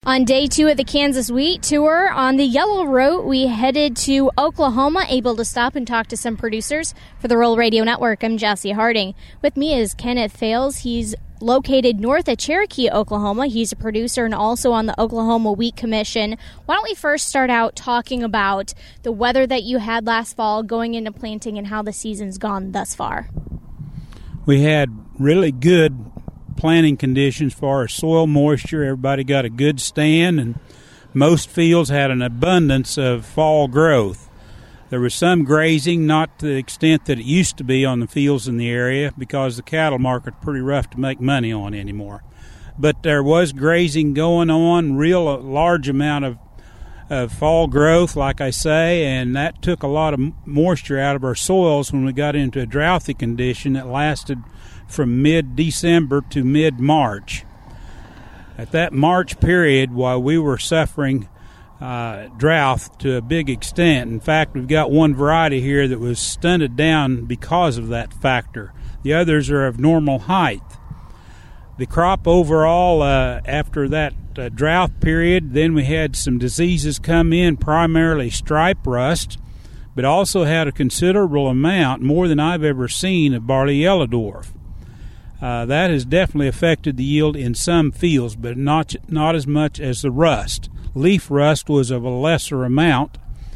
On day 2 of the Kansas Wheat Tour, on the Yellow Route, we headed to Oklahoma, able to stop and talk to some producers for the Rural Radio Network. I'm Jessie Harding. With me is Kenneth Fales. He's located north of Cherokee, Oklahoma. He's a producer and also on the Oklahoma Wheat Commission. Why don't we first start out talking about the weather that you had last fall going into planting and how the season's gone thus far? We had really good planting conditions for our soil moisture. Everybody got a good stand, and most fields had an abundance of fall growth. There was some grazing, not to the extent that it used to be on the fields in the area because the cattle market's pretty rough to make money on anymore. But there was grazing going on, real large amount of fall growth, like I say, and that took a lot of moisture out of our soils when we got into a droughty condition that lasted from mid-December to mid-March. At that March period, while we were suffering drought to a big extent, in fact, we've got one variety here that was stunted down because of that factor. The others are of normal height. The crop overall, after that drought period, then we had some diseases come in, primarily stripe rust, but also had a considerable amount, more than I've ever seen, of barley yellow dwarf. That has definitely affected the yield in some fields, but not as much as the rust. Leaf rust was of a lesser amount.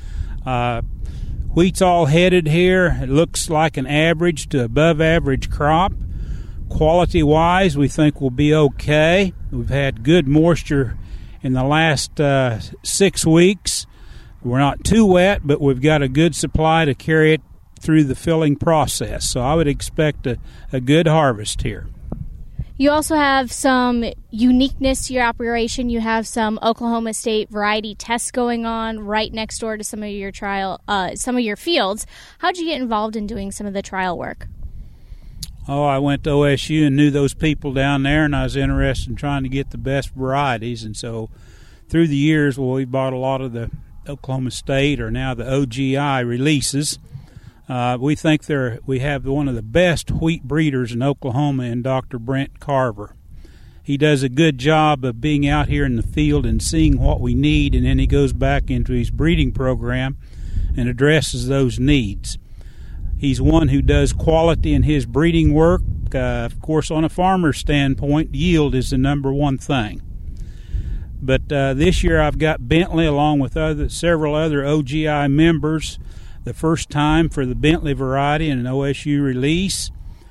Wheat's all headed here. It looks like an average to above average crop. Quality-wise, we think we'll be okay. We've had good moisture in the last 6 weeks. We're not too wet, but we've got a good supply to carry it through the filling process. So I would expect a good harvest here. You also have some uniqueness to your operation. You have some Oklahoma State variety tests going on right next door to some of your fields. How'd you get involved in doing some of the trial work? Oh, I went to OSU and knew those people down there, and I was interested in trying to get the best varieties. And so through the years, we bought a lot of the Oklahoma State, or now the OGI releases. We think we have one of the best wheat breeders in Oklahoma in Dr. Brent Carver. He does a good job of being out here in the field and seeing what we need, and then he goes back into his breeding program and addresses those needs. He's one who does quality in his breeding work. Of course, on a farmer's standpoint, yield is the number one thing. But this year I've got Bentley along with several other OGI members, the first time for the Bentley variety in an OSU release.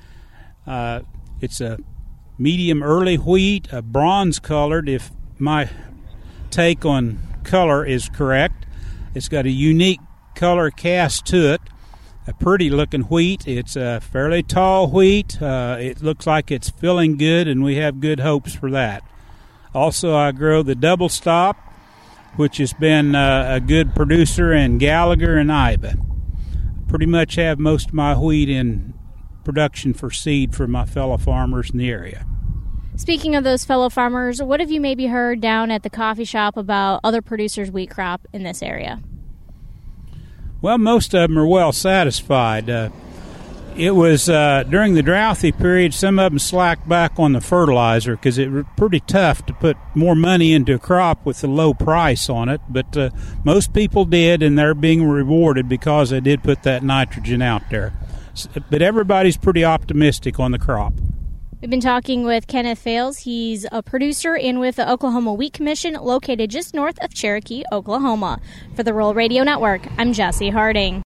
It's a medium early wheat, a bronze colored, if my take on color is correct. It's got a unique color cast to it, a pretty looking wheat. It's a fairly tall wheat. It looks like it's filling good, and we have good hopes for that. Also, I grow the Double Stop, which has been a good producer in Gallagher and Iba. Pretty much have most of my wheat in production for seed for my fellow farmers in the area. Speaking of those fellow farmers, what have you maybe heard down at the coffee shop about other producers' wheat crop in this area? Well, most of them are well satisfied. It was during the droughty period, some of them slacked back on the fertilizer because it was pretty tough to put more money into a crop with a low price on it. But most people did, and they're being rewarded because they did put that nitrogen out there. But everybody's pretty optimistic on the crop. We've been talking with Kenneth Fales. He's a producer and with the Oklahoma Wheat Commission located just north of Cherokee, Oklahoma. For the Rural Radio Network, I'm Jessie Harding.